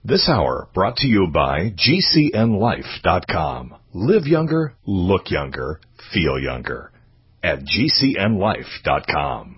This hour brought to you by GCNLife.com. Live younger, look younger, feel younger at GCNLife.com.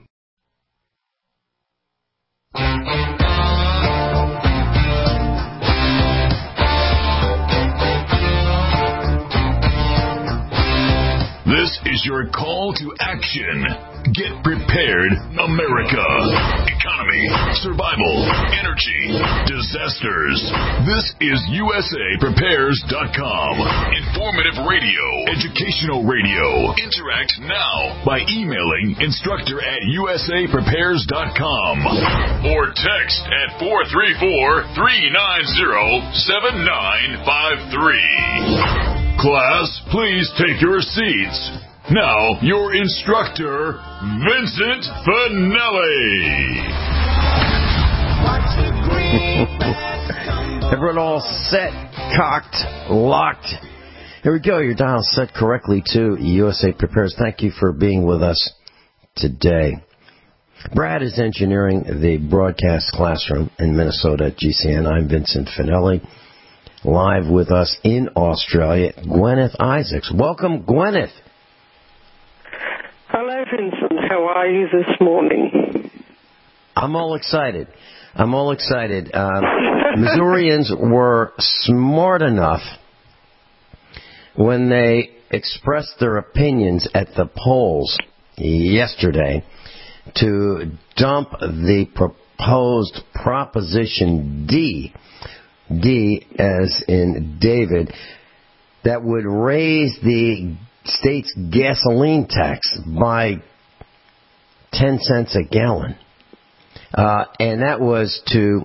This is your call to action. Get prepared, America. Economy, survival, energy, disasters. This is USAPrepares.com. Informative radio, educational radio. Interact now by emailing instructor@USAPrepares.com or text at 434-390-7953. Class, please take your seats. Now, your instructor, Vincent Finelli. Everyone all set, cocked, locked. Here we go. Your dial set correctly to USA Prepares. Thank you for being with us today. Brad is engineering the broadcast classroom in Minnesota at GCN. I'm Vincent Finelli. Live with us in Australia, Gwyneth Isaacs. Welcome, Gwyneth. Hello, Vincent. How are you this morning? I'm all excited. Missourians were smart enough when they expressed their opinions at the polls yesterday to dump the proposed Proposition D as in David, that would raise the state's gasoline tax by 10 cents a gallon. And that was to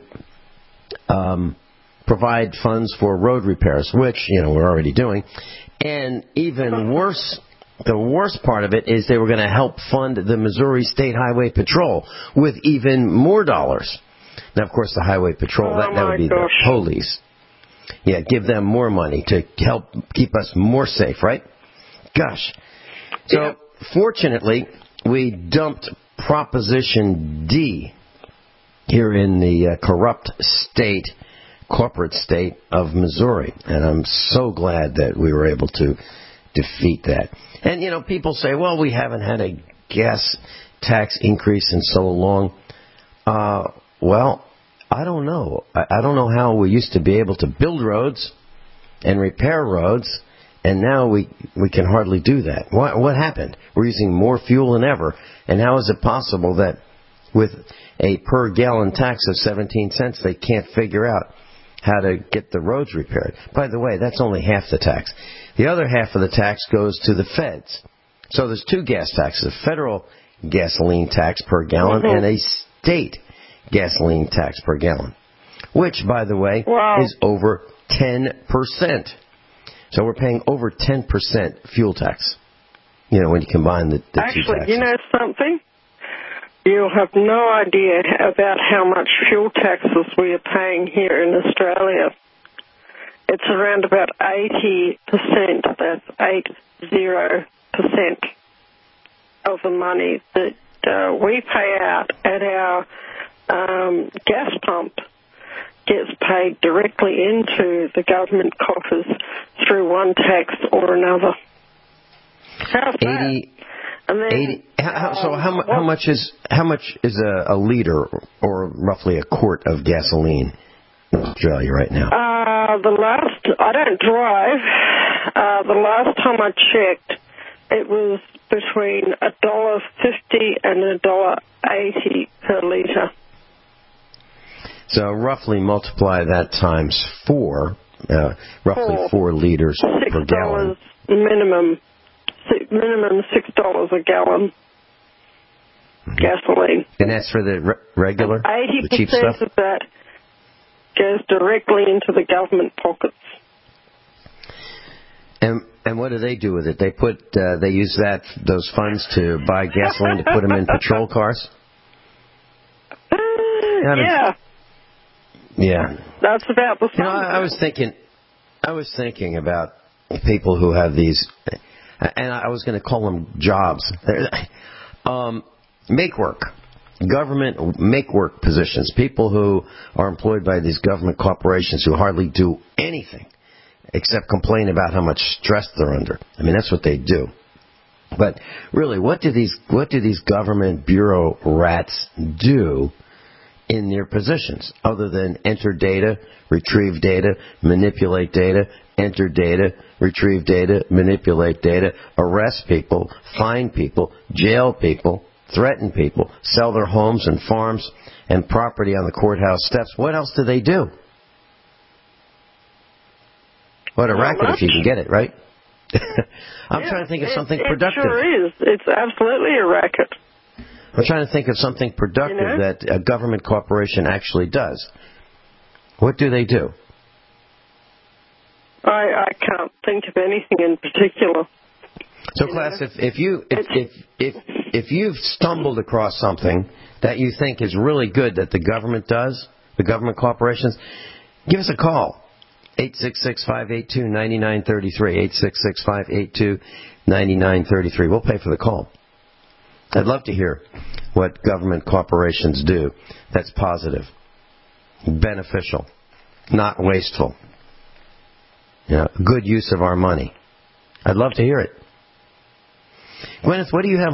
provide funds for road repairs, which, we're already doing. And even worse, the worst part of it is they were going to help fund the Missouri State Highway Patrol with even more dollars. Now, of course, the Highway Patrol, that would be the police. Yeah, give them more money to help keep us more safe, right? Gosh. So, Fortunately, we dumped Proposition D here in the corrupt corporate state of Missouri. And I'm so glad that we were able to defeat that. And, people say, well, we haven't had a gas tax increase in so long. Well, I don't know. I don't know how we used to be able to build roads and repair roads, and now we can hardly do that. What happened? We're using more fuel than ever, and how is it possible that with a per gallon tax of 17 cents, they can't figure out how to get the roads repaired? By the way, that's only half the tax. The other half of the tax goes to the feds. So there's two gas taxes, a federal gasoline tax per gallon and a state gasoline tax per gallon, which, by the way, is over 10%. So we're paying over 10% fuel tax, when you combine the two taxes. Actually, you know something? You'll have no idea about how much fuel taxes we are paying here in Australia. It's around about 80%. That's 80% of the money that we pay out at our gas pump gets paid directly into the government coffers through one tax or another. How's that? And then, how much is a liter or roughly a quart of gasoline in Australia right now? I don't drive. The last time I checked, it was between $1.50 and $1.80 per litre. So roughly multiply that times 4, roughly 4 liters per gallon. Minimum $6 a gallon gasoline. And that's for the regular, the cheap stuff? 80% of that goes directly into the government pockets. And what do they do with it? They use those funds to buy gasoline to put them in patrol cars? Yeah. That's about the same. I was thinking about people who have these, and I was going to call them jobs. Make work. government make-work positions, people who are employed by these government corporations who hardly do anything except complain about how much stress they're under. I mean, that's what they do. But really, what do these government bureau rats do in their positions other than enter data, retrieve data, manipulate data, enter data, retrieve data, manipulate data, arrest people, fine people, jail people, threaten people, sell their homes and farms and property on the courthouse steps? What else do they do? What a racket if you can get it, right? I'm trying to think of something productive. It sure is. It's absolutely a racket. I'm trying to think of something productive that a government corporation actually does. What do they do? I can't think of anything in particular. So, class, if you've stumbled across something that you think is really good that the government does, the government corporations, give us a call. 866-582-9933. 866-582-9933. We'll pay for the call. I'd love to hear what government corporations do that's positive, beneficial, not wasteful. Good use of our money. I'd love to hear it. Gwyneth, what do you have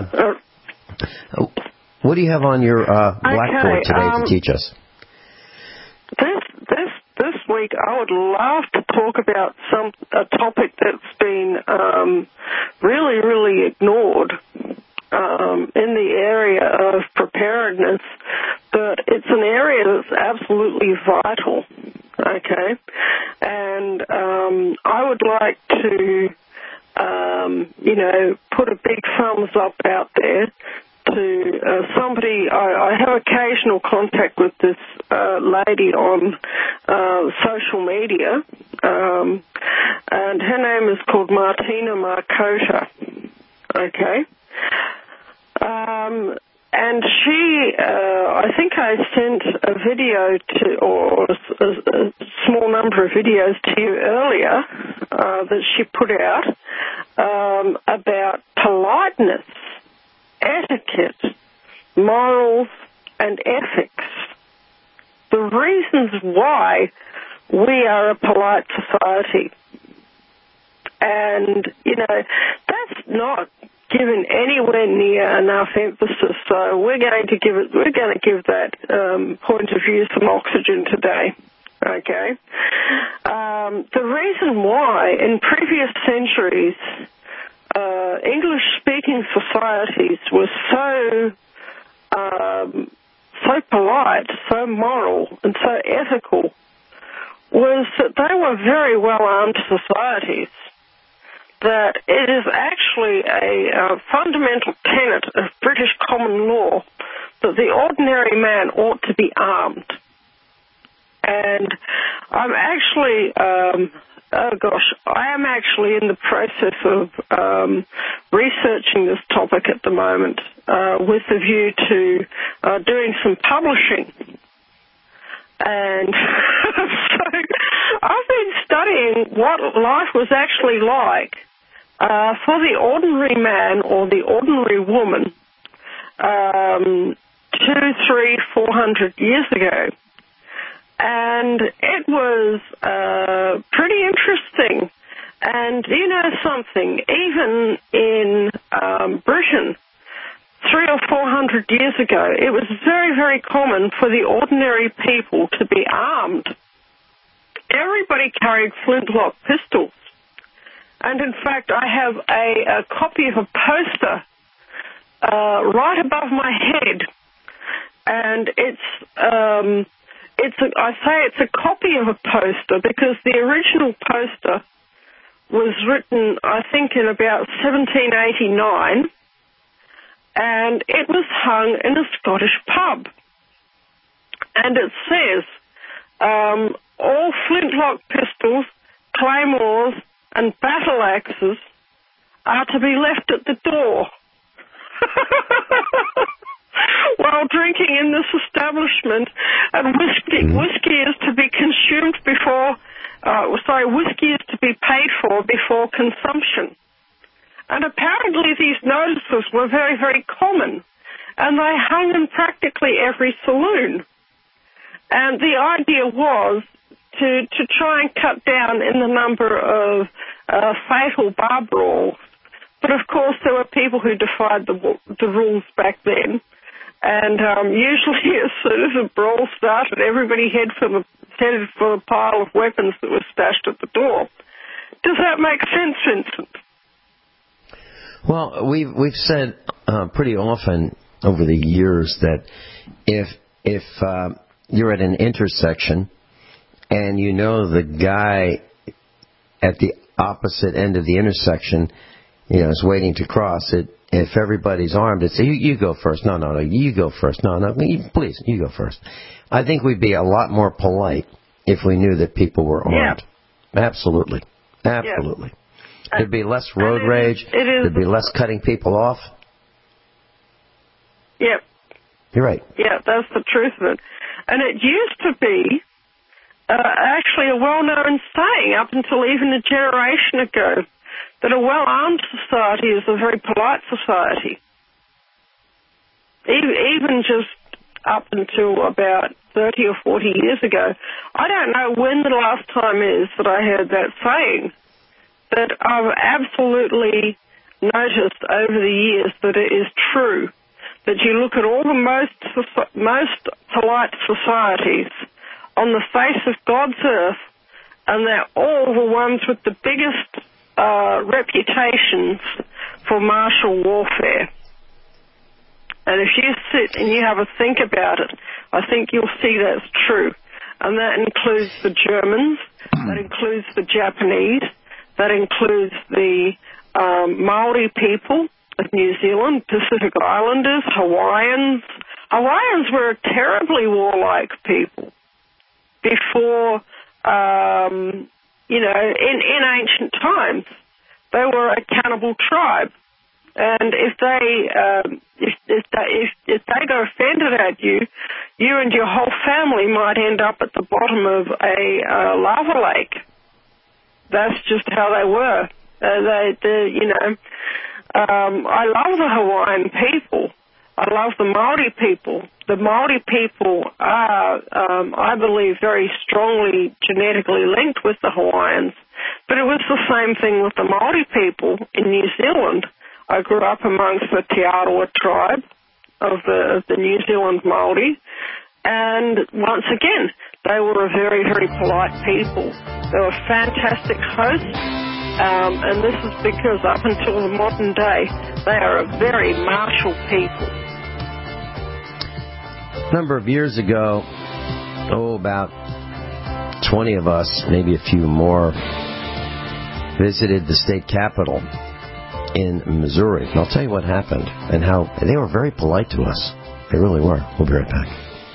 on your blackboard today to teach us? This week, I would love to talk about a topic that's been really, really ignored in the area of preparedness, but it's an area that's absolutely vital. Okay, and I would like to, put a big thumbs up out there to somebody. I have occasional contact with this lady on social media, and her name is called Martina Markota. Okay. And she, I think I sent a video or a small number of videos to you earlier that she put out about politeness, etiquette, morals, and ethics. The reasons why we are a polite society. And, that's not given anywhere near enough emphasis, so we're going to give that point of view some oxygen today. Okay. The reason why in previous centuries English-speaking societies were so polite, so moral, and so ethical was that they were very well-armed societies. That it is actually a fundamental tenet of British common law that the ordinary man ought to be armed. And I'm actually, I am actually in the process of researching this topic at the moment with a view to doing some publishing. And so I've been studying what life was actually like for the ordinary man or the ordinary woman 200, 300, 400 years ago. And it was pretty interesting. And you know something, even in Britain 300 or 400 years ago, it was very, very common for the ordinary people to be armed. Everybody carried flintlock pistols. And in fact, I have a copy of a poster right above my head. And I say it's a copy of a poster because the original poster was written, I think, in about 1789. And it was hung in a Scottish pub. And it says, all flintlock pistols, claymores, and battle axes are to be left at the door. While drinking in this establishment, and whiskey is to be consumed whiskey is to be paid for before consumption. And apparently these notices were very, very common, and they hung in practically every saloon. And the idea was to try and cut down in the number of fatal bar brawls. But, of course, there were people who defied the rules back then. And usually as soon as a brawl started, everybody headed for the pile of weapons that was stashed at the door. Does that make sense, Vincent? Well, we've said pretty often over the years that if you're at an intersection and you know the guy at the opposite end of the intersection, is waiting to cross it. If everybody's armed, it's you go first. No, you go first. No, please, you go first. I think we'd be a lot more polite if we knew that people were armed. Yeah. Absolutely. Yeah. There'd be less road rage. There'd be less cutting people off. Yep. You're right. Yeah, that's the truth of it. And it used to be actually a well-known saying up until even a generation ago, that a well-armed society is a very polite society. Even just up until about 30 or 40 years ago. I don't know when the last time is that I heard that saying, but I've absolutely noticed over the years that it is true, that you look at all the most polite societies on the face of God's earth, and they're all the ones with the biggest reputations for martial warfare. And if you sit and you have a think about it, I think you'll see that's true. And that includes the Germans, that includes the Japanese, that includes the Maori people of New Zealand, Pacific Islanders, Hawaiians. Hawaiians were terribly warlike people before, in ancient times. They were a cannibal tribe. And if they got offended at you, you and your whole family might end up at the bottom of a lava lake. That's just how they were. I love the Hawaiian people. I love the Maori people. The Maori people are, I believe, very strongly genetically linked with the Hawaiians. But it was the same thing with the Maori people in New Zealand. I grew up amongst the Te Arawa tribe of the New Zealand Maori. And once again, they were a very, very polite people. They were fantastic hosts. And this is because up until the modern day, they are a very martial people. A number of years ago, about 20 of us, maybe a few more, visited the state capitol in Missouri. And I'll tell you what happened and how they were very polite to us. They really were. We'll be right back.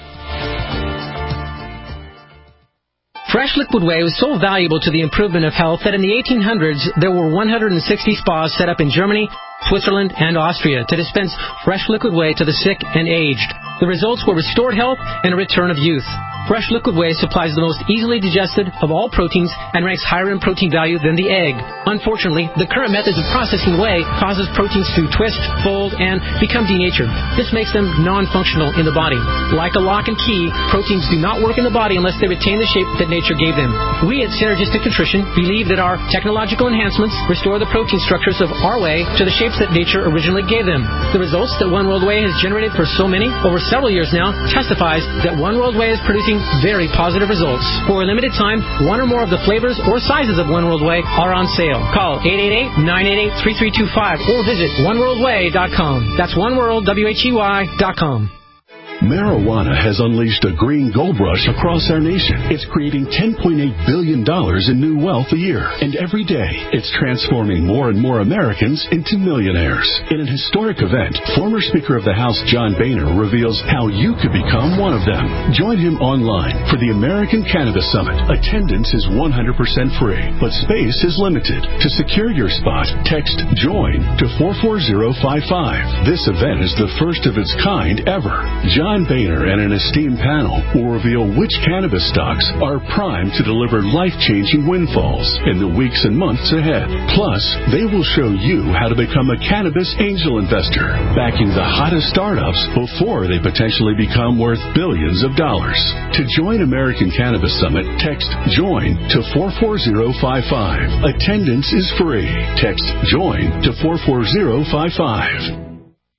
Fresh Liquid Whey was so valuable to the improvement of health that in the 1800s there were 160 spas set up in Germany, Switzerland, and Austria to dispense fresh liquid whey to the sick and aged. The results were restored health and a return of youth. Fresh Liquid Whey supplies the most easily digested of all proteins and ranks higher in protein value than the egg. Unfortunately, the current methods of processing whey causes proteins to twist, fold, and become denatured. This makes them non-functional in the body. Like a lock and key, proteins do not work in the body unless they retain the shape that nature gave them. We at Synergistic Nutrition believe that our technological enhancements restore the protein structures of our whey to the shapes that nature originally gave them. The results that One World Whey has generated for so many, over several years now, testifies that One World Whey is producing very positive results. For a limited time, one or more of the flavors or sizes of One World Whey are on sale. Call 888-988-3325 or visit oneworldwhey.com. That's oneworldwhey.com. Marijuana has unleashed a green gold rush across our nation. It's creating $10.8 billion in new wealth a year. And every day, it's transforming more and more Americans into millionaires. In an historic event, former Speaker of the House John Boehner reveals how you could become one of them. Join him online for the American Cannabis Summit. Attendance is 100% free, but space is limited. To secure your spot, text JOIN to 44055. This event is the first of its kind ever. John John Boehner and an esteemed panel will reveal which cannabis stocks are primed to deliver life-changing windfalls in the weeks and months ahead. Plus, they will show you how to become a cannabis angel investor, backing the hottest startups before they potentially become worth billions of dollars. To join American Cannabis Summit, text JOIN to 44055. Attendance is free. Text JOIN to 44055.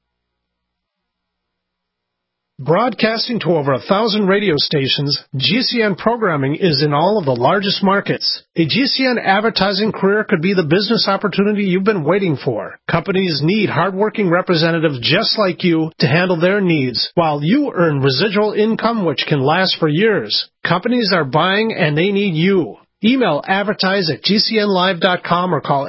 Broadcasting to over 1,000 radio stations, GCN programming is in all of the largest markets. A GCN advertising career could be the business opportunity you've been waiting for. Companies need hardworking representatives just like you to handle their needs, while you earn residual income which can last for years. Companies are buying and they need you. Email advertise@gcnlive.com or call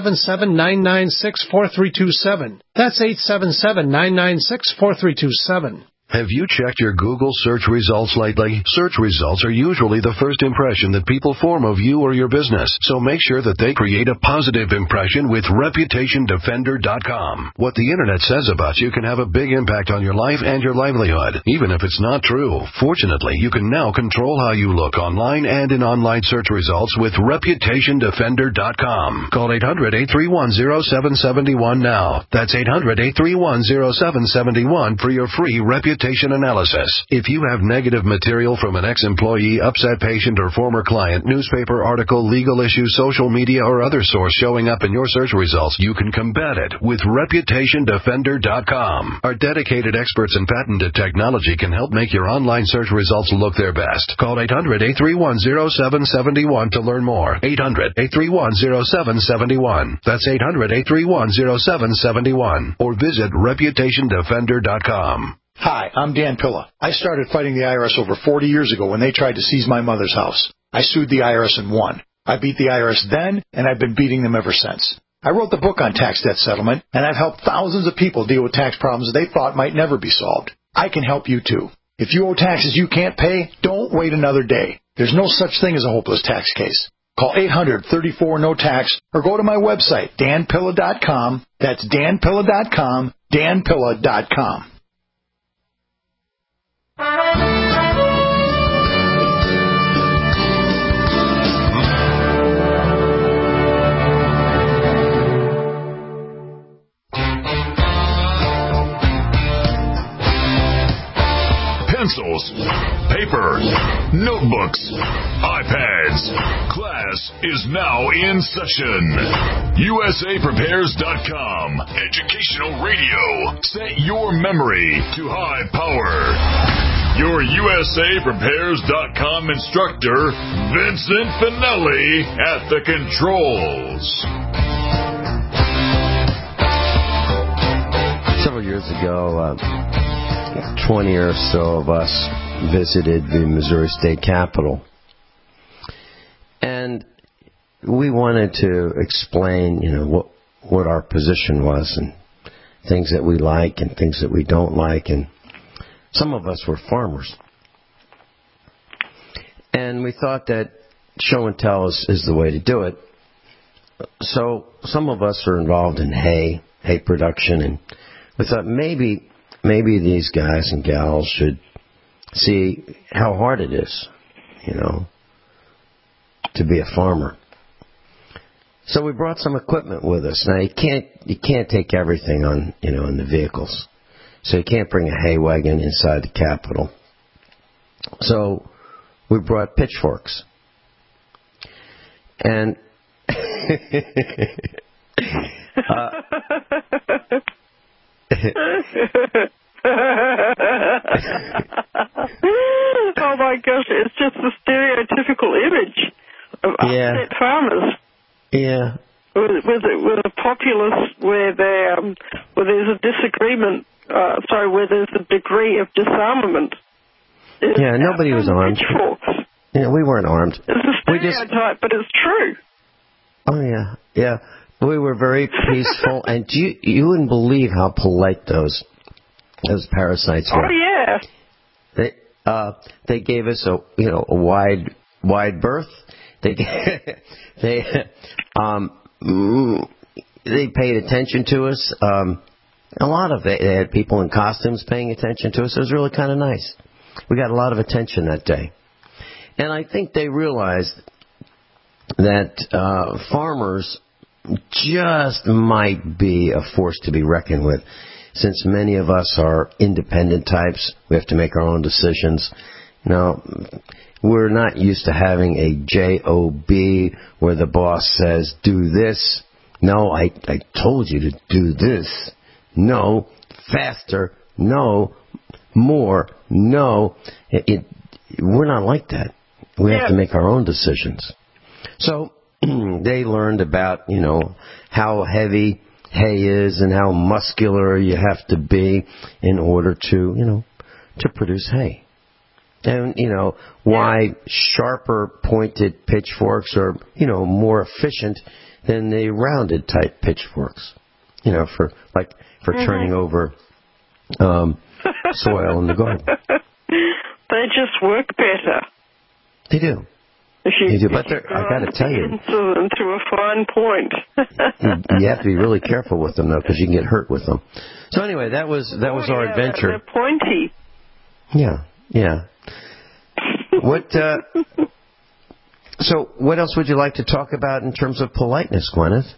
877-996-4327. That's 877-996-4327. Have you checked your Google search results lately? Search results are usually the first impression that people form of you or your business, so make sure that they create a positive impression with ReputationDefender.com. What the Internet says about you can have a big impact on your life and your livelihood, even if it's not true. Fortunately, you can now control how you look online and in online search results with ReputationDefender.com. Call 800-831-0771 now. That's 800-831-0771 for your free reputation analysis. If you have negative material from an ex-employee, upset patient, or former client, newspaper article, legal issue, social media, or other source showing up in your search results, you can combat it with ReputationDefender.com. Our dedicated experts in patented technology can help make your online search results look their best. Call 800-831-0771 to learn more. 800-831-0771. That's 800-831-0771. Or visit ReputationDefender.com. Hi, I'm Dan Pilla. I started fighting the IRS over 40 years ago when they tried to seize my mother's house. I sued the IRS and won. I beat the IRS then, and I've been beating them ever since. I wrote the book on tax debt settlement, and I've helped thousands of people deal with tax problems they thought might never be solved. I can help you too. If you owe taxes you can't pay, don't wait another day. There's no such thing as a hopeless tax case. Call 800-34-NO-TAX or go to my website, danpilla.com. That's danpilla.com, danpilla.com. Pencils, paper, notebooks, iPads. Class is now in session. USAPrepares.com. Educational radio. Set your memory to high power. Your USAPrepares.com instructor, Vincent Finelli, at the controls. Several years ago, 20 or so of us visited the Missouri State Capitol. And we wanted to explain, what our position was and things that we like and things that we don't like. And some of us were farmers. And we thought that show and tell is the way to do it. So some of us are involved in hay production, and we thought maybe these guys and gals should see how hard it is, to be a farmer. So we brought some equipment with us. Now you can't take everything on, in the vehicles. So you can't bring a hay wagon inside the Capitol. So we brought pitchforks. And oh my gosh, it's just the stereotypical image of upset farmers. Yeah. With a populace where there's a disagreement, where there's a degree of disarmament. Yeah, nobody was armed. Pitchforks. Yeah, we weren't armed. It's a stereotype, but it's true. Oh, yeah. Yeah. We were very peaceful, and you wouldn't believe how polite those parasites were. Oh, yeah. They gave us a wide berth. They paid attention to us. A lot of it. They had people in costumes paying attention to us. It was really kind of nice. We got a lot of attention that day. And I think they realized that farmers just might be a force to be reckoned with. Since many of us are independent types, we have to make our own decisions. We're not used to having a JOB where the boss says, do this. No, I told you to do this. No, faster. No, more. No. We're not like that. We have to make our own decisions. So they learned about, how heavy hay is and how muscular you have to be in order to produce hay. And, why sharper pointed pitchforks are, more efficient than the rounded type pitchforks, for turning over soil in the garden. They just work better. They do. They do, but I got to tell you, to a fine point. you have to be really careful with them, though, because you can get hurt with them. So anyway, that was our adventure. They're pointy. Yeah. So what else would you like to talk about in terms of politeness, Gwyneth?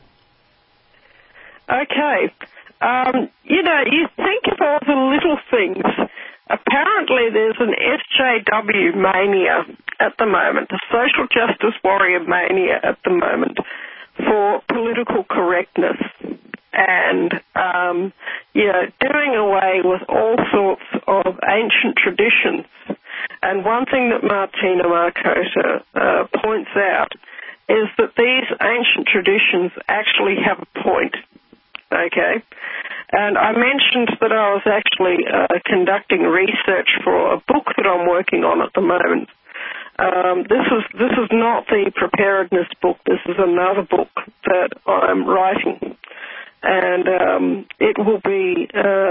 Okay. You think of all the little things. Apparently there's an SJW mania at the moment, a social justice warrior mania at the moment for political correctness and, doing away with all sorts of ancient traditions. And one thing that Martina Markota points out is that these ancient traditions actually have a point, okay? And I mentioned that I was actually conducting research for a book that I'm working on at the moment. This is not the preparedness book. This is another book that I'm writing. And it will be,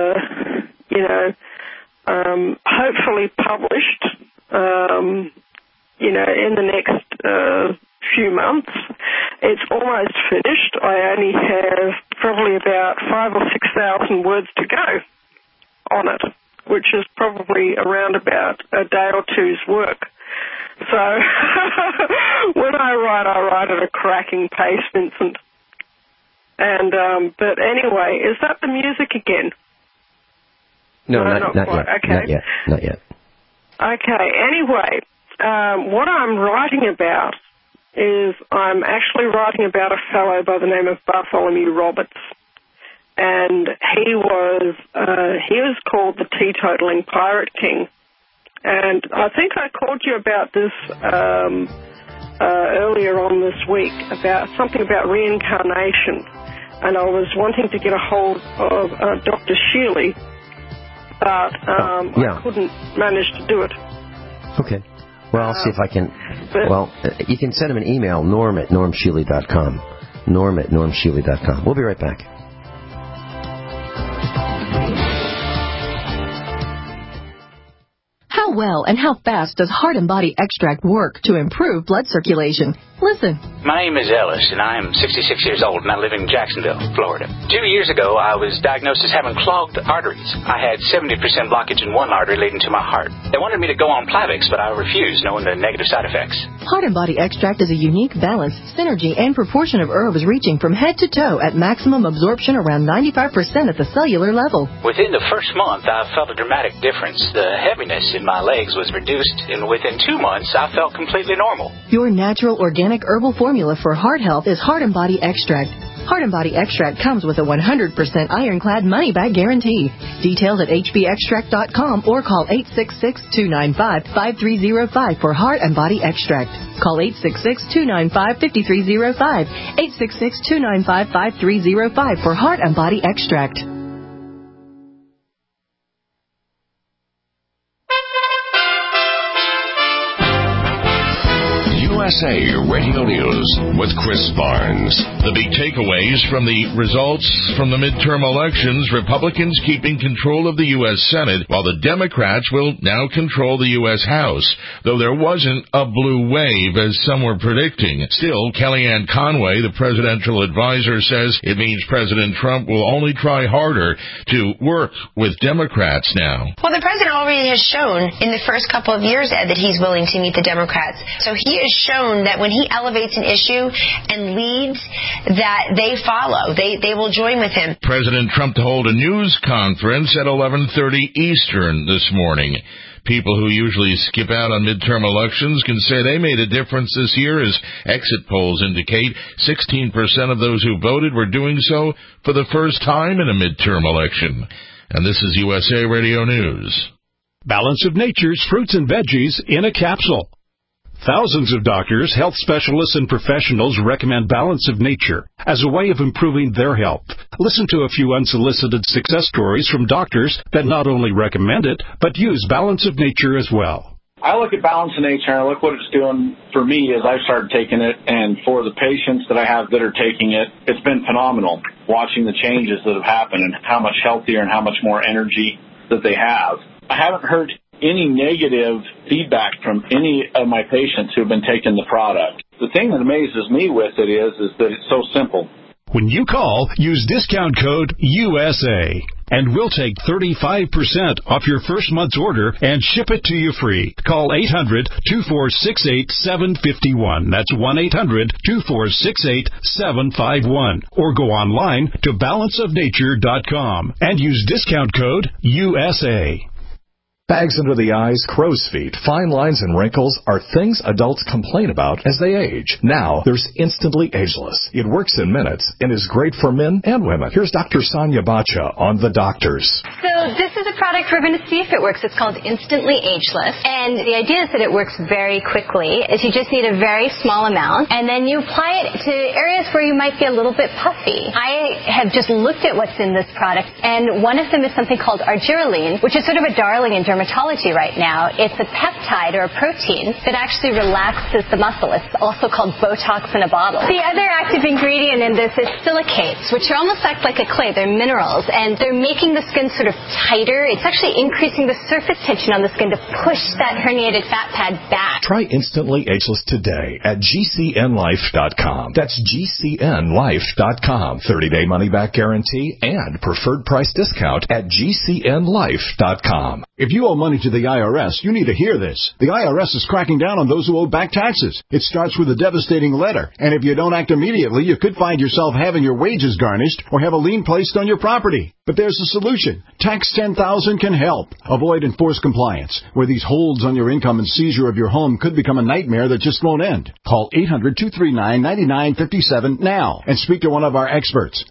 hopefully published, in the next few months. It's almost finished. I only have probably about 5,000 or 6,000 words to go on it, which is probably around about a day or two's work. So when I write at a cracking pace, Vincent. And but anyway, is that the music again? No, not yet. Okay. Not yet. Okay. Anyway, what I'm writing about is I'm actually writing about a fellow by the name of Bartholomew Roberts, and he was called the Teetotaling Pirate King, and I think I called you about this earlier on this week about something about reincarnation, and I was wanting to get a hold of Dr. Shealy, but I couldn't manage to do it. Okay. Well, I'll see if I can. Well, you can send him an email, norm@normshealy.com. Norm@normshealy.com. We'll be right back. How well and how fast does Heart and Body Extract work to improve blood circulation? Listen. My name is Ellis, and I am 66 years old, and I live in Jacksonville, Florida. 2 years ago, I was diagnosed as having clogged arteries. I had 70% blockage in one artery leading to my heart. They wanted me to go on Plavix, but I refused, knowing the negative side effects. Heart and Body Extract is a unique balance, synergy, and proportion of herbs reaching from head to toe at maximum absorption around 95% at the cellular level. Within the first month, I felt a dramatic difference. The heaviness in my legs was reduced, and within 2 months, I felt completely normal. Your natural organic herbal formula for heart health is Heart and Body Extract. Heart and Body Extract comes with a 100% ironclad money-back guarantee. Details at hbextract.com or call 866-295-5305 for Heart and Body Extract. Call 866-295-5305. 866-295-5305 for Heart and Body Extract. USA Radio News with Chris Barnes. The big takeaways from the results from the midterm elections: Republicans keeping control of the U.S. Senate, while the Democrats will now control the U.S. House, though there wasn't a blue wave as some were predicting. Still, Kellyanne Conway, the presidential advisor, says it means President Trump will only try harder to work with Democrats now. Well, the president already has shown in the first couple of years, Ed, that he's willing to meet the Democrats. So he has shown that when he elevates an issue and leads, that they follow. They will join with him. President Trump to hold a news conference at 11:30 Eastern this morning. People who usually skip out on midterm elections can say they made a difference this year, as exit polls indicate 16% of those who voted were doing so for the first time in a midterm election. And this is USA Radio News. Balance of Nature's fruits and veggies in a capsule. Thousands of doctors, health specialists, and professionals recommend Balance of Nature as a way of improving their health. Listen to a few unsolicited success stories from doctors that not only recommend it, but use Balance of Nature as well. I look at Balance of Nature and I look what it's doing for me as I've started taking it, and for the patients that I have that are taking it, it's been phenomenal watching the changes that have happened and how much healthier and how much more energy that they have. I haven't heard any negative feedback from any of my patients who have been taking the product. The thing that amazes me with it is that it's so simple. When you call, use discount code USA, and we'll take 35% off your first month's order and ship it to you free. Call 800-246-8751. That's 1-800-246-8751. Or go online to balanceofnature.com and use discount code USA. Bags under the eyes, crow's feet, fine lines, and wrinkles are things adults complain about as they age. Now, there's Instantly Ageless. It works in minutes and is great for men and women. Here's Dr. Sonia Bacha on The Doctors. So this is a product we're going to see if it works. It's called Instantly Ageless. And the idea is that it works very quickly. Is you just need a very small amount, and then you apply it to areas where you might be a little bit puffy. I have just looked at what's in this product, and one of them is something called argireline, which is sort of a darling in dermatology right now. It's a peptide or a protein that actually relaxes the muscle. It's also called Botox in a bottle. The other active ingredient in this is silicates, which are almost act like a clay. They're minerals, and they're making the skin sort of tighter. It's actually increasing the surface tension on the skin to push that herniated fat pad back. Try Instantly Ageless today at GCNlife.com. That's GCNlife.com. 30-day money-back guarantee and preferred price discount at GCNlife.com. If you owe money to the IRS, you need to hear this. The IRS is cracking down on those who owe back taxes. It starts with a devastating letter, and if you don't act immediately, you could find yourself having your wages garnished or have a lien placed on your property. But there's a solution. Tax 10,000 can help. Avoid enforced compliance, where these holds on your income and seizure of your home could become a nightmare that just won't end. Call 800-239-9957 now and speak to one of our experts.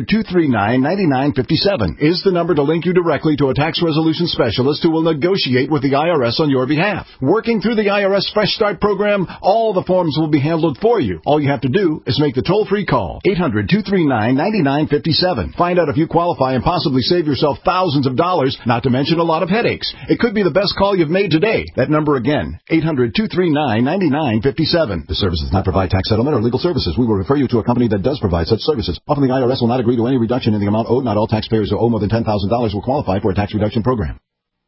800-239-9957 is the number to link you directly to a tax resolution specialist who will negotiate with the IRS on your behalf. Working through the IRS Fresh Start program, all the forms will be handled for you. All you have to do is make the toll-free call. 800-239-9957. Find out if you qualify and possibly save yourself thousands of dollars, not to mention a lot of headaches. It could be the best call you've made today. That number again, 800-239-9957. The service does not provide tax settlement or legal services. We will refer you to a company that does provide such services. Often the IRS will not agree to any reduction in the amount owed. Not all taxpayers who owe more than $10,000 will qualify for a tax reduction program.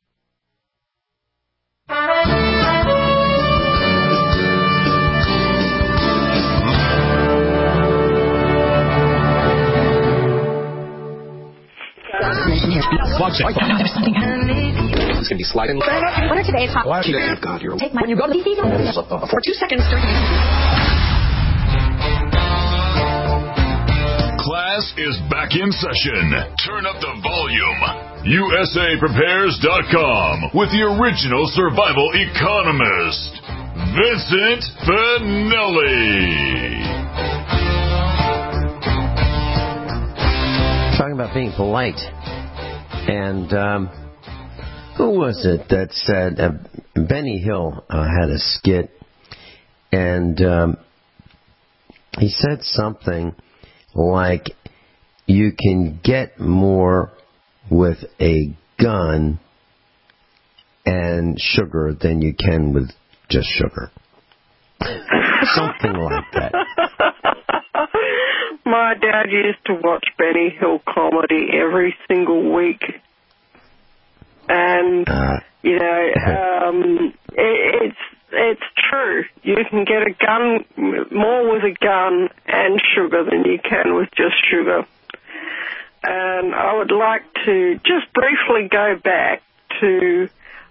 There's something it's going to be sliding. What are today's hot? Why? Oh, God, you're... Take my... When you go to the for 2 seconds during... Class is back in session. Turn up the volume. USAPrepares.com with the original survival economist, Vincent Finelli. Talking about being polite. And who was it that said, Benny Hill had a skit, and he said something like, you can get more with a gun and sugar than you can with just sugar. Something like that. My dad used to watch Benny Hill comedy every single week. And, it's true. You can get a gun, more with a gun and sugar than you can with just sugar. And I would like to just briefly go back to,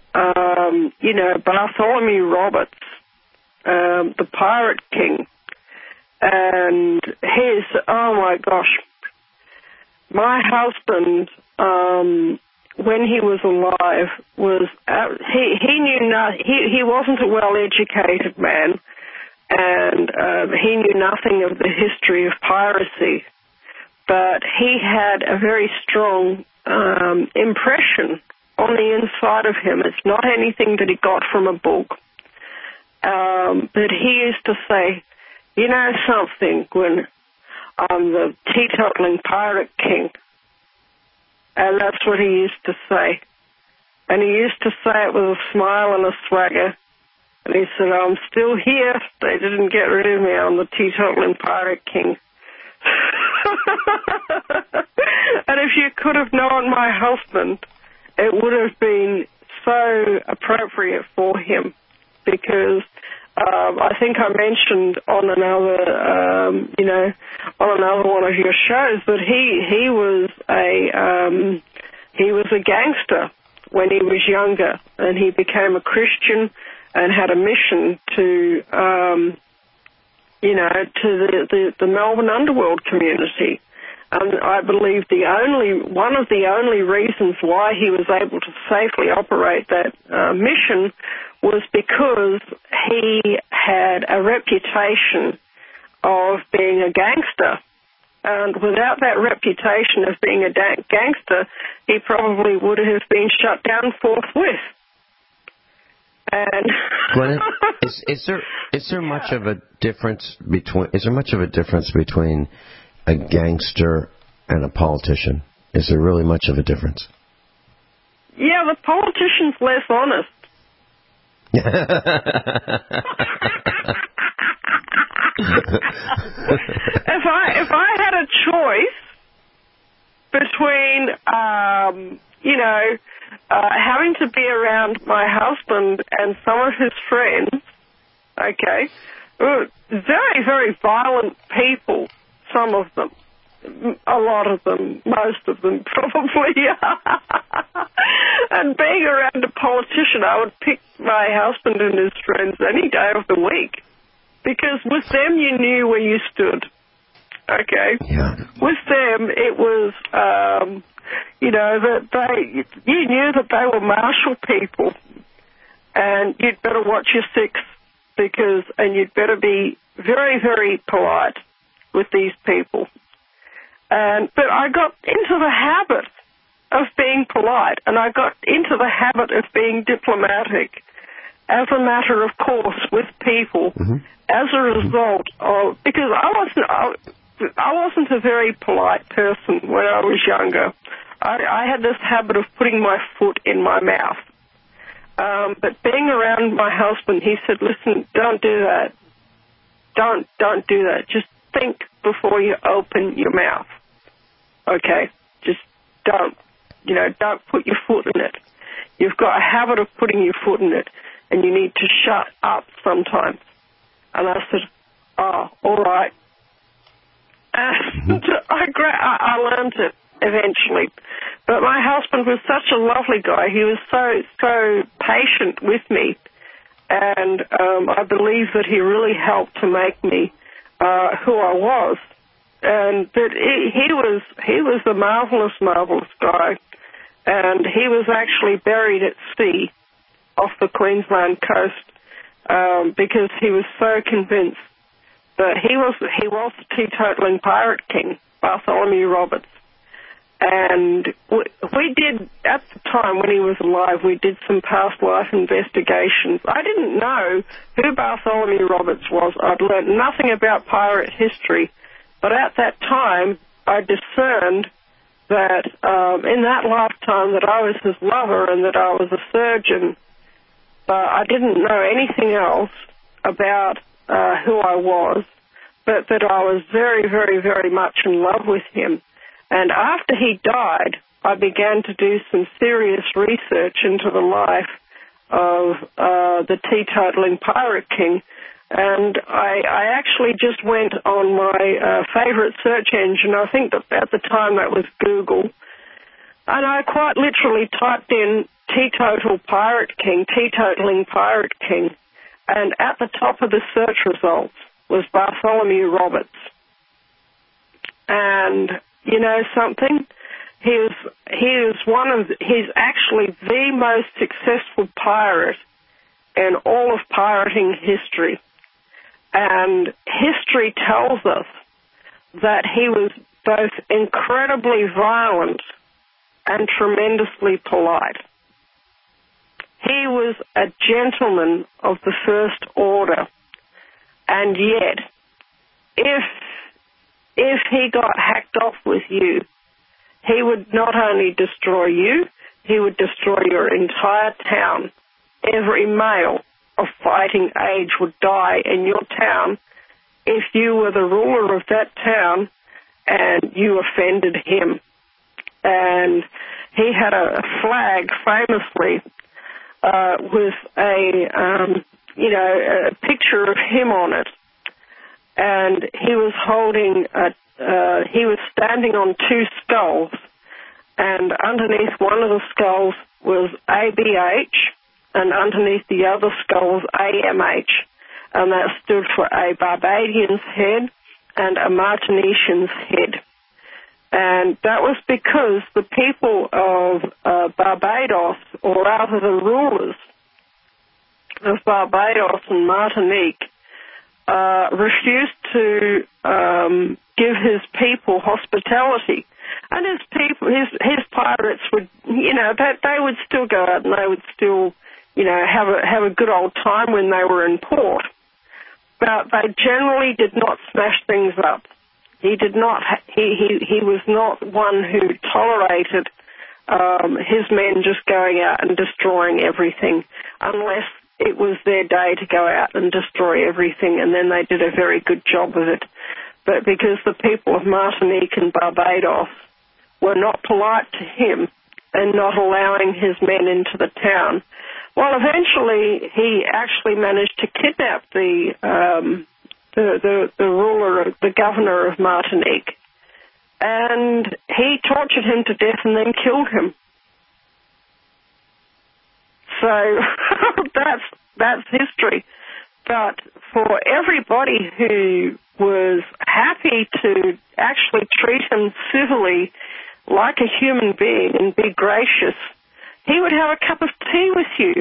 Bartholomew Roberts, the Pirate King. And oh my gosh, my husband, when he was alive, he knew nothing. He wasn't a well-educated man, and he knew nothing of the history of piracy. But he had a very strong impression on the inside of him. It's not anything that he got from a book. But he used to say, you know something, Gwyn, I'm the teetotaling pirate king. And that's what he used to say. And he used to say it with a smile and a swagger. And he said, I'm still here. They didn't get rid of me. I'm the teetotaling pirate king. And if you could have known my husband, it would have been so appropriate for him, because I think I mentioned on another one of your shows that he was a gangster when he was younger, and he became a Christian and had a mission to the Melbourne underworld community. And I believe one of the only reasons why he was able to safely operate that mission was because he had a reputation of being a gangster. And without that reputation of being a gangster, he probably would have been shut down forthwith. And Gwyneth, is there much of a difference between a gangster and a politician? Is there really much of a difference? Yeah, the politician's less honest. If I had a choice between having to be around my husband and some of his friends, okay, very, very violent people, some of them, a lot of them, most of them probably, and being around a politician, I would pick my husband and his friends any day of the week, because with them you knew where you stood, okay? Yeah. With them it was, you knew that they were martial people, and you'd better watch your six, and you'd better be very, very polite with these people. But I got into the habit of being polite, and I got into the habit of being diplomatic as a matter of course with people, as a result of, because I wasn't a very polite person when I was younger. I had this habit of putting my foot in my mouth. But being around my husband, he said, listen, don't do that. Don't do that. Just think before you open your mouth. Okay? Just don't put your foot in it. You've got a habit of putting your foot in it, and you need to shut up sometimes. And I said, oh, all right. And I learned it eventually. But my husband was such a lovely guy. He was so patient with me. And I believe that he really helped to make me who I was. But he was a marvelous, marvelous guy. And he was actually buried at sea off the Queensland coast because he was so convinced that he was the teetotaling pirate king, Bartholomew Roberts. And we did, at the time when he was alive, we did some past life investigations. I didn't know who Bartholomew Roberts was. I'd learned nothing about pirate history. But at that time, I discerned that in that lifetime that I was his lover and that I was a surgeon. But I didn't know anything else about who I was, but that I was very, very, very much in love with him. And after he died, I began to do some serious research into the life of the teetotaling Pirate King. And I actually just went on my favorite search engine. I think that at the time that was Google. And I quite literally typed in teetotaling Pirate King. And at the top of the search results was Bartholomew Roberts. And you know something? He's actually the most successful pirate in all of pirating history. And history tells us that he was both incredibly violent and tremendously polite. He was a gentleman of the first order. And yet, if he got hacked off with you, he would not only destroy you, he would destroy your entire town. Every male of fighting age would die in your town if you were the ruler of that town and you offended him. And he had a flag famously with a picture of him on it. And he was holding he was standing on two skulls, and underneath one of the skulls was ABH, and underneath the other skull was AMH, and that stood for a Barbadian's head and a Martinician's head. And that was because the people of Barbados, or rather the rulers of Barbados and Martinique, refused to give his people hospitality. And his people, his pirates would, they would still go out and they would still, have a good old time when they were in port. But they generally did not smash things up. He did not. He was not one who tolerated his men just going out and destroying everything, unless it was their day to go out and destroy everything, and then they did a very good job of it. But because the people of Martinique and Barbados were not polite to him and not allowing his men into the town, well, eventually he actually managed to kidnap the ruler, the governor of Martinique, and he tortured him to death and then killed him. So that's history. But for everybody who was happy to actually treat him civilly like a human being and be gracious, he would have a cup of tea with you.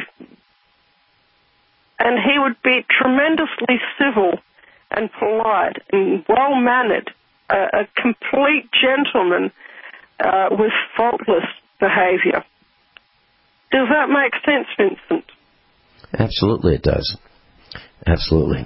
And he would be tremendously civil and polite and well-mannered, a complete gentleman with faultless behavior. Does that make sense, Vincent? Absolutely it does. Absolutely.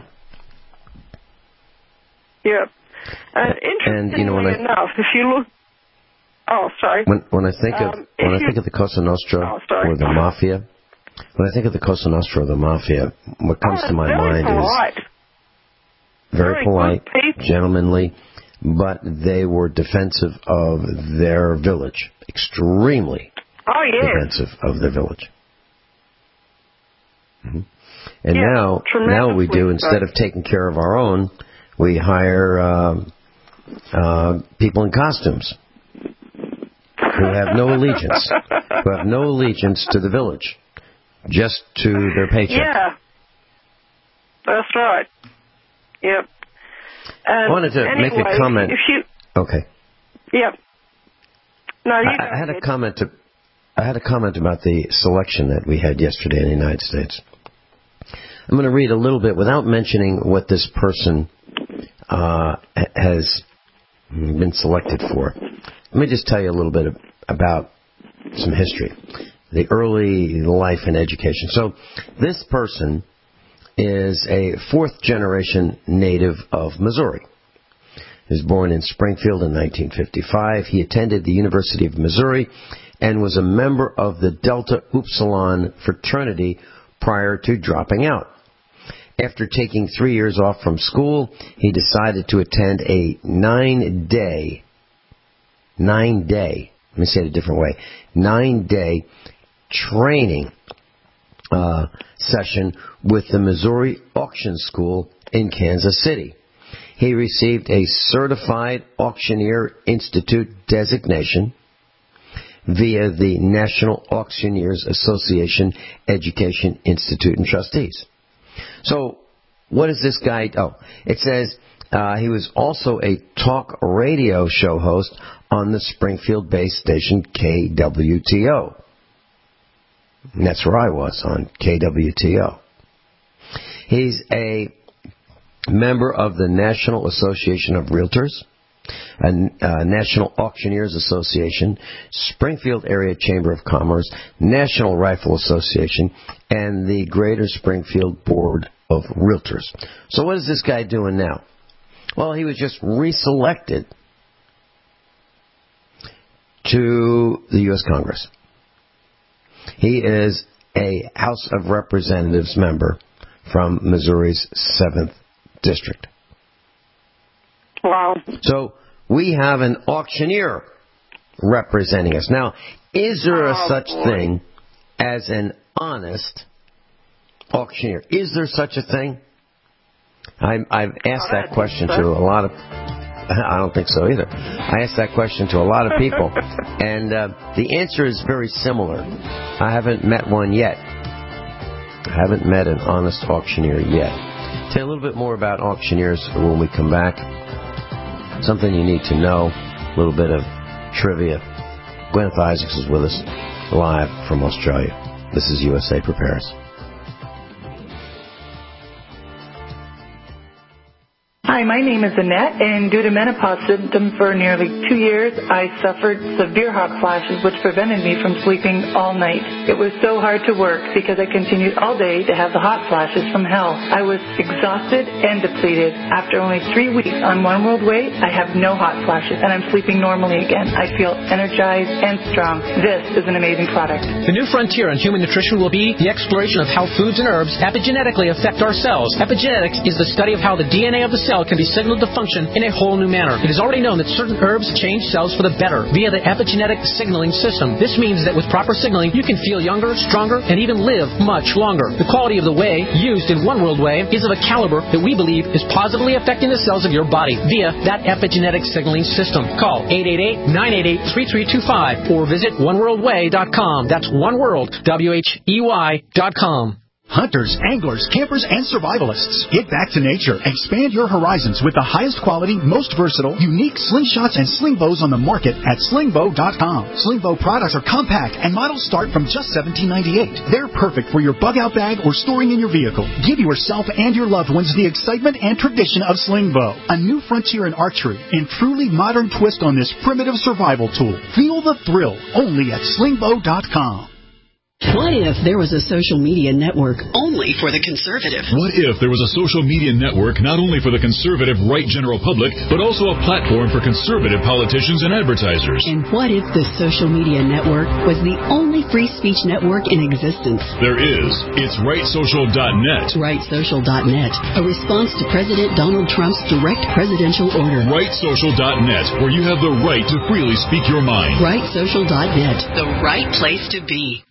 Yeah. Interestingly enough, if you look... Oh, sorry. When I think of the Cosa Nostra or the Mafia, when I think of the Cosa Nostra or the Mafia, what comes to my mind is very polite, gentlemanly, but they were defensive of their village. Extremely defensive of their village. Mm-hmm. And now what we do, instead of taking care of our own, we hire people in costumes who have no allegiance, to the village, just to their paycheck. Yeah, that's right. Yep. I wanted to make a comment. Okay. Yep. No, I had a comment about the selection that we had yesterday in the United States. I'm going to read a little bit without mentioning what this person has been selected for. Let me just tell you a little bit about some history, the early life and education. So this person is a fourth-generation native of Missouri. He was born in Springfield in 1955. He attended the University of Missouri and was a member of the Delta Upsilon fraternity prior to dropping out. After taking 3 years off from school, he decided to attend a 9-day, let me say it a different way, 9-day training session with the Missouri Auction School in Kansas City. He received a Certified Auctioneer Institute designation via the National Auctioneers Association Education Institute and Trustees. So, what is this guy? Oh, it says he was also a talk radio show host on the Springfield-based station KWTO. And that's where I was, on KWTO. He's a member of the National Association of Realtors, National Auctioneers Association, Springfield Area Chamber of Commerce, National Rifle Association, and the Greater Springfield Board of Realtors. So what is this guy doing now? Well, he was just reselected to the U.S. Congress. He is a House of Representatives member from Missouri's 7th District. Wow. So we have an auctioneer representing us. Now, is there a such thing as an honest auctioneer? Is there such a thing? I've asked that question to a lot of... I don't think so either. I asked that question to a lot of people, and the answer is very similar. I haven't met one yet. I haven't met an honest auctioneer yet. Tell you a little bit more about auctioneers when we come back. Something you need to know, a little bit of trivia. Gwyneth Isaacs is with us, live from Australia. This is USA Prepares. Hi, my name is Annette, and due to menopause symptoms for nearly 2 years, I suffered severe hot flashes, which prevented me from sleeping all night. It was so hard to work because I continued all day to have the hot flashes from hell. I was exhausted and depleted. After only 3 weeks on One World Way, I have no hot flashes, and I'm sleeping normally again. I feel energized and strong. This is an amazing product. The new frontier in human nutrition will be the exploration of how foods and herbs epigenetically affect our cells. Epigenetics is the study of how the DNA of the cell can be signaled to function in a whole new manner. It is already known that certain herbs change cells for the better via the epigenetic signaling system. This means that with proper signaling, you can feel younger, stronger, and even live much longer. The quality of the whey used in One World Whey is of a caliber that we believe is positively affecting the cells of your body via that epigenetic signaling system. Call 888-988-3325 or visit oneworldwhey.com. That's oneworld.com. Hunters, anglers, campers, and survivalists. Get back to nature. Expand your horizons with the highest quality, most versatile, unique slingshots and sling bows on the market at slingbow.com. Sling bow products are compact and models start from just $17.98. They're perfect for your bug-out bag or storing in your vehicle. Give yourself and your loved ones the excitement and tradition of sling bow, a new frontier in archery and truly modern twist on this primitive survival tool. Feel the thrill only at slingbow.com. What if there was a social media network only for the conservative? What if there was a social media network not only for the conservative right general public, but also a platform for conservative politicians and advertisers? And what if the social media network was the only free speech network in existence? There is. It's rightsocial.net. Rightsocial.net, a response to President Donald Trump's direct presidential order. Rightsocial.net, where you have the right to freely speak your mind. Rightsocial.net, the right place to be.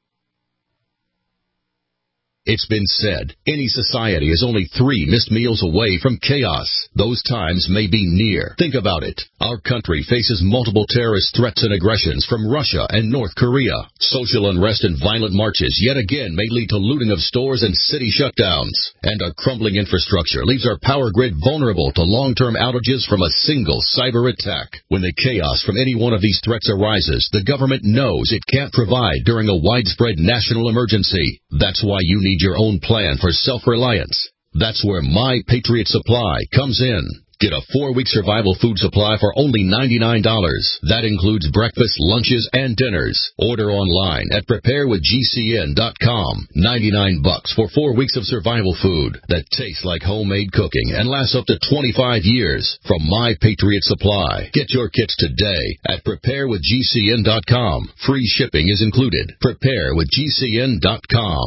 It's been said, any society is only 3 missed meals away from chaos. Those times may be near. Think about it. Our country faces multiple terrorist threats and aggressions from Russia and North Korea. Social unrest and violent marches yet again may lead to looting of stores and city shutdowns. And a crumbling infrastructure leaves our power grid vulnerable to long-term outages from a single cyber attack. When the chaos from any one of these threats arises, the government knows it can't provide during a widespread national emergency. That's why you need your own plan for self-reliance. That's where My Patriot Supply comes in. Get a 4-week survival food supply for only $99. That includes breakfast, lunches, and dinners. Order online at preparewithgcn.com. $99 for 4 weeks of survival food that tastes like homemade cooking and lasts up to 25 years from My Patriot Supply. Get your kits today at preparewithgcn.com. Free shipping is included. Preparewithgcn.com.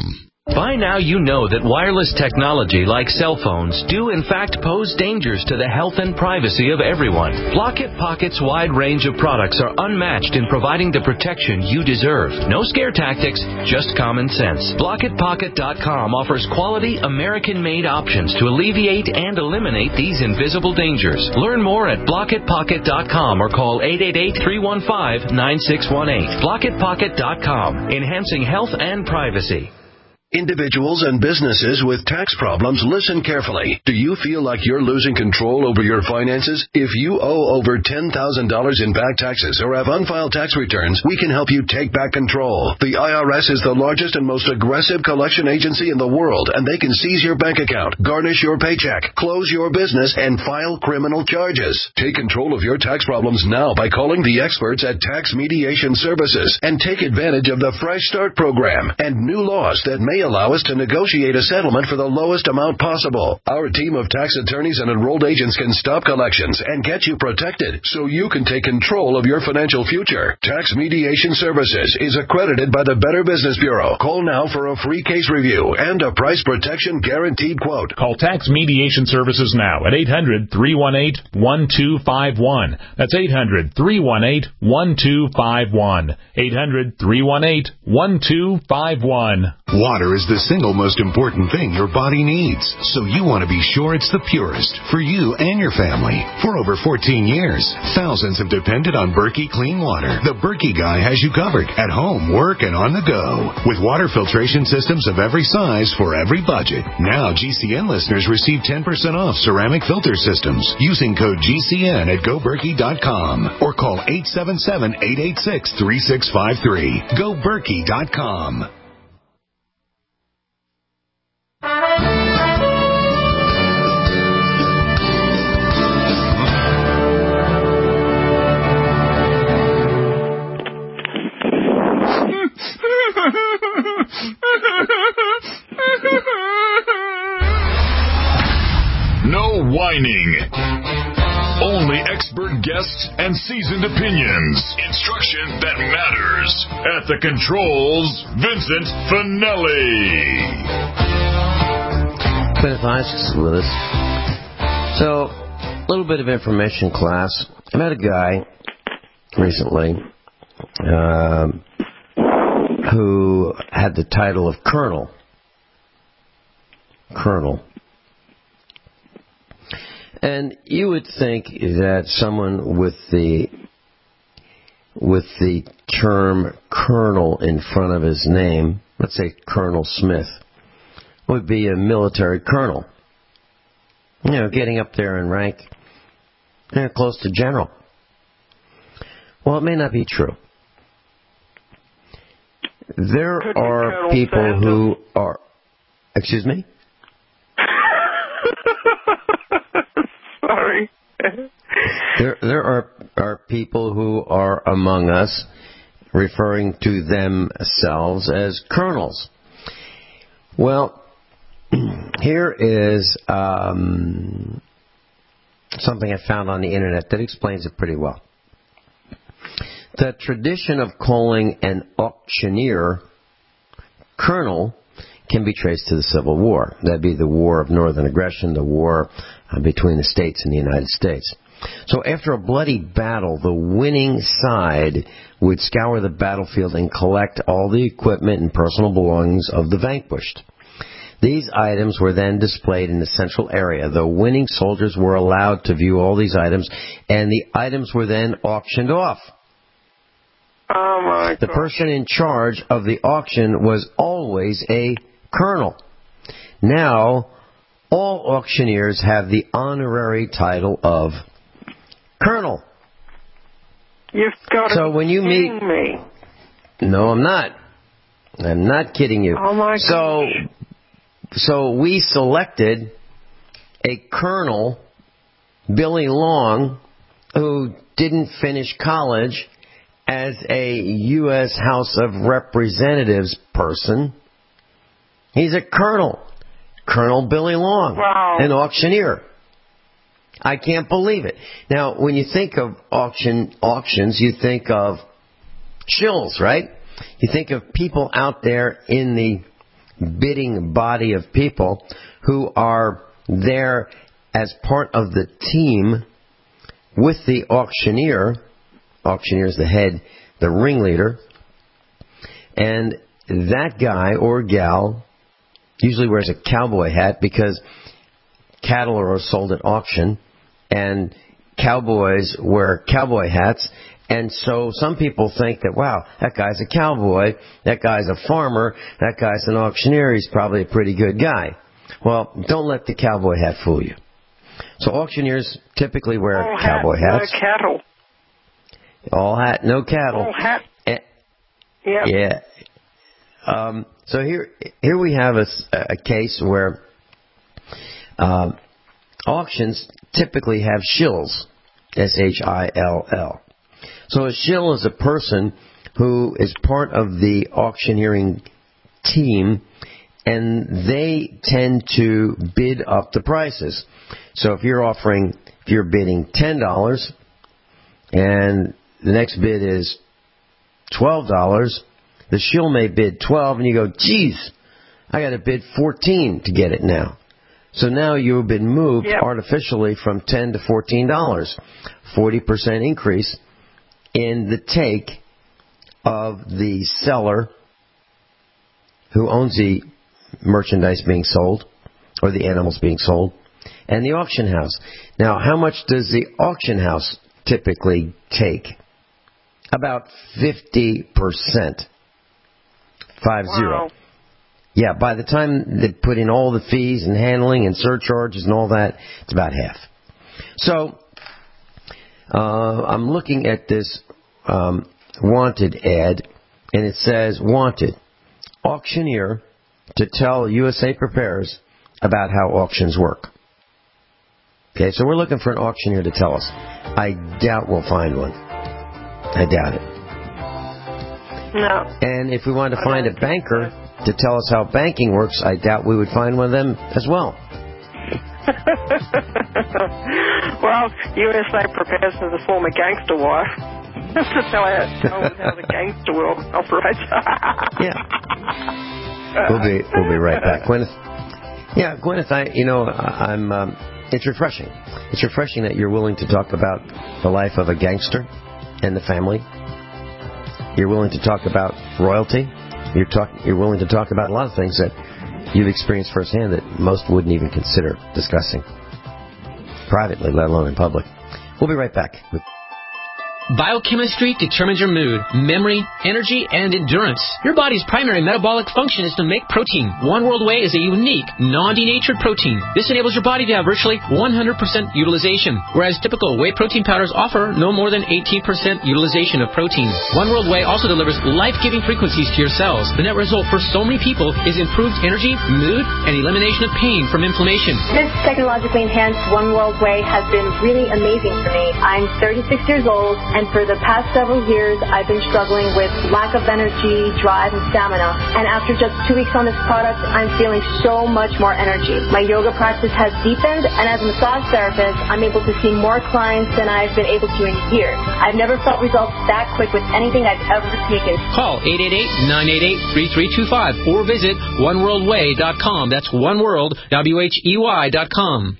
By now you know that wireless technology like cell phones do in fact pose dangers to the health and privacy of everyone. Blockit Pocket's wide range of products are unmatched in providing the protection you deserve. No scare tactics, just common sense. BlockitPocket.com offers quality American-made options to alleviate and eliminate these invisible dangers. Learn more at BlockitPocket.com or call 888-315-9618. BlockitPocket.com, enhancing health and privacy. Individuals and businesses with tax problems, listen carefully. Do you feel like you're losing control over your finances? If you owe over $10,000 in back taxes or have unfiled tax returns, we can help you take back control. The IRS is the largest and most aggressive collection agency in the world, and they can seize your bank account, garnish your paycheck, close your business, and file criminal charges. Take control of your tax problems now by calling the experts at Tax Mediation Services and take advantage of the Fresh Start program and new laws that may allow us to negotiate a settlement for the lowest amount possible. Our team of tax attorneys and enrolled agents can stop collections and get you protected so you can take control of your financial future. Tax Mediation Services is accredited by the Better Business Bureau. Call now for a free case review and a price protection guaranteed quote. Call Tax Mediation Services now at 800-318-1251. That's 800-318-1251. 800-318-1251. Water is the single most important thing your body needs, so you want to be sure it's the purest for you and your family. For over 14 years, thousands have depended on Berkey Clean Water. The Berkey guy has you covered at home, work, and on the go. With water filtration systems of every size for every budget. Now GCN listeners receive 10% off ceramic filter systems using code GCN at GoBerkey.com or call 877-886-3653. GoBerkey.com. No whining. Only expert guests and seasoned opinions. Instruction that matters. At the controls, Vincent Finelli. Kenneth Isaacs is with us. So, a little bit of information class. I met a guy recently who had the title of Colonel. And you would think that someone with the term Colonel in front of his name, let's say Colonel Smith, would be a military colonel. You know, getting up there in rank, close to general. Well, it may not be true. There are people who are... Excuse me? Sorry. There are people who are among us referring to themselves as colonels. Well, here is something I found on the internet that explains it pretty well. The tradition of calling an auctioneer colonel can be traced to the Civil War. That'd be the War of Northern Aggression, the war between the states and the United States. So after a bloody battle, the winning side would scour the battlefield and collect all the equipment and personal belongings of the vanquished. These items were then displayed in the central area. The winning soldiers were allowed to view all these items, and the items were then auctioned off. Oh my God. The person in charge of the auction was always a colonel. Now, all auctioneers have the honorary title of colonel. You've got to be kidding me. No, I'm not. I'm not kidding you. Oh my God. So we selected a colonel, Billy Long, who didn't finish college, as a U.S. House of Representatives person. He's a colonel. Colonel Billy Long. Wow. An auctioneer. I can't believe it. Now, when you think of auctions, you think of shills, right? You think of people out there in the bidding body of people who are there as part of the team with the auctioneer. Auctioneer is the head, the ringleader. And that guy or gal usually wears a cowboy hat because cattle are sold at auction and cowboys wear cowboy hats. And so some people think that, wow, that guy's a cowboy, that guy's a farmer, that guy's an auctioneer, he's probably a pretty good guy. Well, don't let the cowboy hat fool you. So auctioneers typically wear cowboy hats. No cattle. All hat, no cattle. All hat. Yep. Yeah. So here we have a case where auctions typically have shills, S-H-I-L-L. So a shill is a person who is part of the auctioneering team, and they tend to bid up the prices. So if you're bidding $10, and the next bid is $12, the shill may bid $12, and you go, geez, I got to bid $14 to get it now. So now you've been moved artificially from $10 to $14, 40% increase in the take of the seller who owns the merchandise being sold or the animals being sold and the auction house. Now, how much does the auction house typically take? About 50%. 50. Wow. Yeah, by the time they put in all the fees and handling and surcharges and all that, it's about half. So, I'm looking at this wanted ad, and it says, wanted, auctioneer to tell USA Prepares about how auctions work. Okay, so we're looking for an auctioneer to tell us. I doubt we'll find one. I doubt it. No. And if we wanted to find a banker to tell us how banking works, I doubt we would find one of them as well. Well, USA Prepares is a former gangster wife. to tell how the gangster world operates. Yeah. We'll be right back. Gwyneth. Yeah, Gwyneth, it's refreshing. It's refreshing that you're willing to talk about the life of a gangster and the family. You're willing to talk about royalty. You're willing to talk about a lot of things that you've experienced firsthand that most wouldn't even consider discussing privately, let alone in public. We'll be right back. Biochemistry determines your mood, memory, energy, and endurance. Your body's primary metabolic function is to make protein. One World Whey is a unique, non-denatured protein. This enables your body to have virtually 100% utilization, whereas typical whey protein powders offer no more than 18% utilization of protein. One World Whey also delivers life-giving frequencies to your cells. The net result for so many people is improved energy, mood, and elimination of pain from inflammation. This technologically enhanced One World Whey has been really amazing for me. I'm 36 years old, and for the past several years, I've been struggling with lack of energy, drive, and stamina. And after just 2 weeks on this product, I'm feeling so much more energy. My yoga practice has deepened, and as a massage therapist, I'm able to see more clients than I've been able to in years. I've never felt results that quick with anything I've ever taken. Call 888-988-3325 or visit oneworldwhey.com. That's oneworld.com.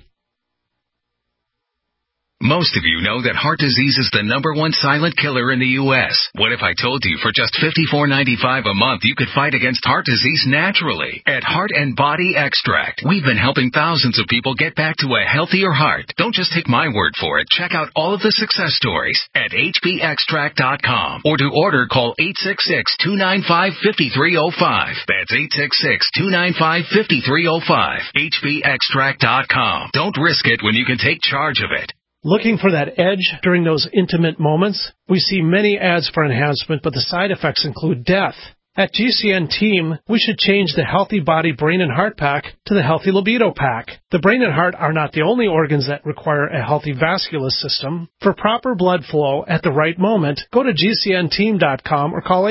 Most of you know that heart disease is the #1 silent killer in the U.S. What if I told you for just $54.95 a month you could fight against heart disease naturally? At Heart and Body Extract, we've been helping thousands of people get back to a healthier heart. Don't just take my word for it. Check out all of the success stories at hbextract.com. Or to order, call 866-295-5305. That's 866-295-5305. hbextract.com. Don't risk it when you can take charge of it. Looking for that edge during those intimate moments? We see many ads for enhancement, but the side effects include death. At GCN Team, we should change the Healthy Body Brain and Heart Pack to the Healthy Libido Pack. The brain and heart are not the only organs that require a healthy vascular system. For proper blood flow at the right moment, go to GCNteam.com or call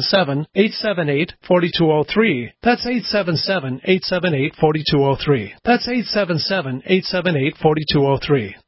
877-878-4203. That's 877-878-4203. That's 877-878-4203.